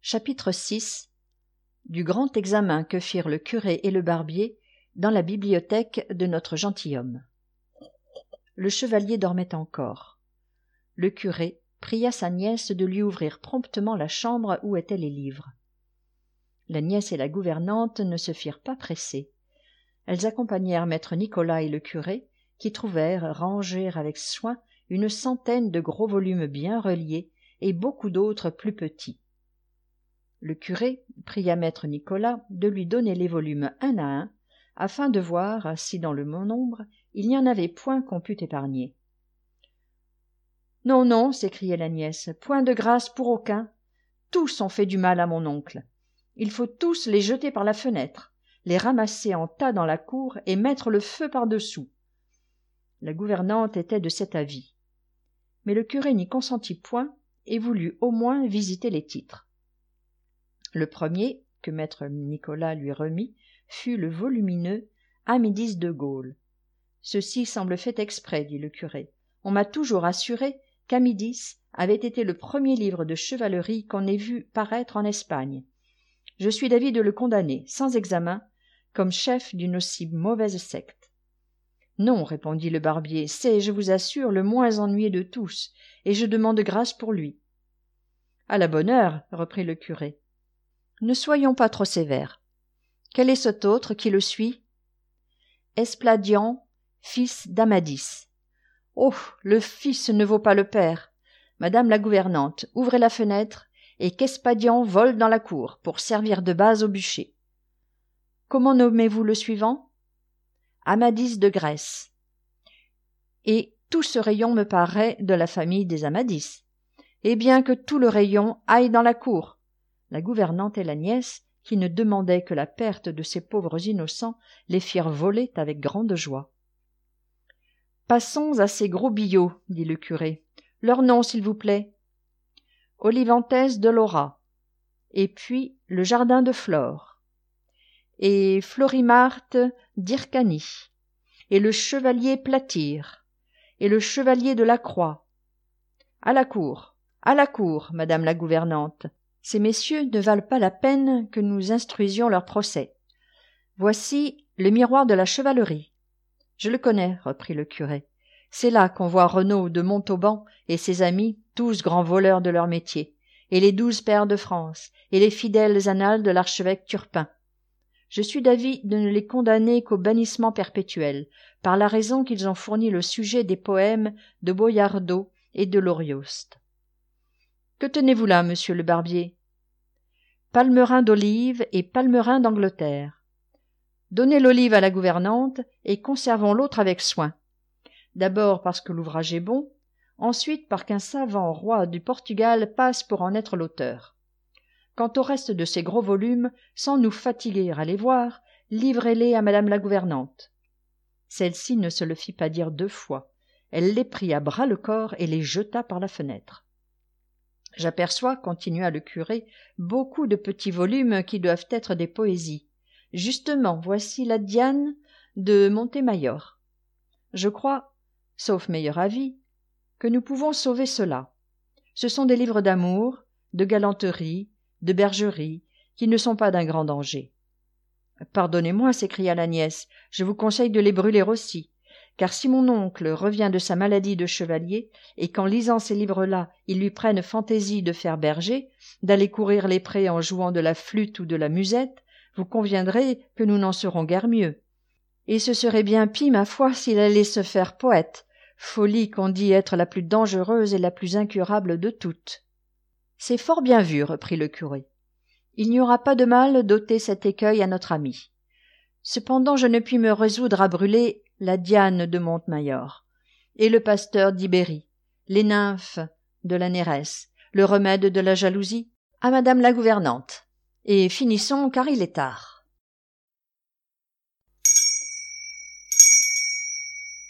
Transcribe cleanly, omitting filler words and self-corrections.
Chapitre 6 du grand examen que firent le curé et le barbier dans la bibliothèque de notre gentilhomme. Le chevalier dormait encore. Le curé pria sa nièce de lui ouvrir promptement la chambre où étaient les livres. La nièce et la gouvernante ne se firent pas presser. Elles accompagnèrent maître Nicolas et le curé, qui trouvèrent ranger avec soin une centaine de gros volumes bien reliés et beaucoup d'autres plus petits. Le curé pria maître Nicolas de lui donner les volumes un à un, afin de voir si dans le nombre il n'y en avait point qu'on pût épargner. « Non, non, s'écriait la nièce, point de grâce pour aucun. Tous ont fait du mal à mon oncle. Il faut tous les jeter par la fenêtre, les ramasser en tas dans la cour et mettre le feu par-dessous. » La gouvernante était de cet avis. Mais le curé n'y consentit point et voulut au moins visiter les titres. Le premier, que maître Nicolas lui remit, fut le volumineux Amédis de Gaulle. « Ceci semble fait exprès, dit le curé. On m'a toujours assuré qu'Amédis avait été le premier livre de chevalerie qu'on ait vu paraître en Espagne. Je suis d'avis de le condamner, sans examen, comme chef d'une aussi mauvaise secte. » « Non, répondit le barbier, c'est, je vous assure, le moins ennuyé de tous, et je demande grâce pour lui. »« À la bonne heure, reprit le curé. Ne soyons pas trop sévères. Quel est cet autre qui le suit ? Espladian, fils d'Amadis. Oh, le fils ne vaut pas le père. Madame la gouvernante, ouvrez la fenêtre, et qu'Espadian vole dans la cour, pour servir de base au bûcher. Comment nommez-vous le suivant ? Amadis de Grèce. Et tout ce rayon me paraît de la famille des Amadis. Eh bien que tout le rayon aille dans la cour. La gouvernante et la nièce, qui ne demandaient que la perte de ces pauvres innocents, les firent voler avec grande joie. « Passons à ces gros billots, dit le curé. Leur nom, s'il vous plaît. Olivantès de Laura. Et puis le jardin de Flore. Et Florimarte d'Hyrcanie. Et le chevalier Platire. Et le chevalier de la Croix. À la cour, madame la gouvernante. Ces messieurs ne valent pas la peine que nous instruisions leur procès. Voici le miroir de la chevalerie. Je le connais, reprit le curé. C'est là qu'on voit Renaud de Montauban et ses amis, tous grands voleurs de leur métier, et les 12 pairs de France, et les fidèles annales de l'archevêque Turpin. Je suis d'avis de ne les condamner qu'au bannissement perpétuel, par la raison qu'ils ont fourni le sujet des poèmes de Boiardeau et de Lorioste. Que tenez-vous là, monsieur le barbier ? Palmerin d'olive et palmerin d'Angleterre. Donnez l'olive à la gouvernante et conservons l'autre avec soin. D'abord parce que l'ouvrage est bon, ensuite parce qu'un savant roi du Portugal passe pour en être l'auteur. Quant au reste de ces gros volumes, sans nous fatiguer à les voir, livrez-les à madame la gouvernante. Celle-ci ne se le fit pas dire 2 fois. Elle les prit à bras-le-corps et les jeta par la fenêtre. J'aperçois, continua le curé, beaucoup de petits volumes qui doivent être des poésies. Justement, voici la Diane de Montemayor. Je crois, sauf meilleur avis, que nous pouvons sauver cela. Ce sont des livres d'amour, de galanterie, de bergerie, qui ne sont pas d'un grand danger. Pardonnez-moi, s'écria la nièce, je vous conseille de les brûler aussi. Car si mon oncle revient de sa maladie de chevalier, et qu'en lisant ces livres-là, il lui prenne fantaisie de faire berger, d'aller courir les prés en jouant de la flûte ou de la musette, vous conviendrez que nous n'en serons guère mieux. Et ce serait bien pis, ma foi, s'il allait se faire poète, folie qu'on dit être la plus dangereuse et la plus incurable de toutes. C'est fort bien vu, reprit le curé. Il n'y aura pas de mal d'ôter cet écueil à notre ami. Cependant, je ne puis me résoudre à brûler la Diane de Montemayor, et le pasteur d'Ibérie, les nymphes de la Nérès, le remède de la jalousie, à madame la gouvernante. Et finissons, car il est tard.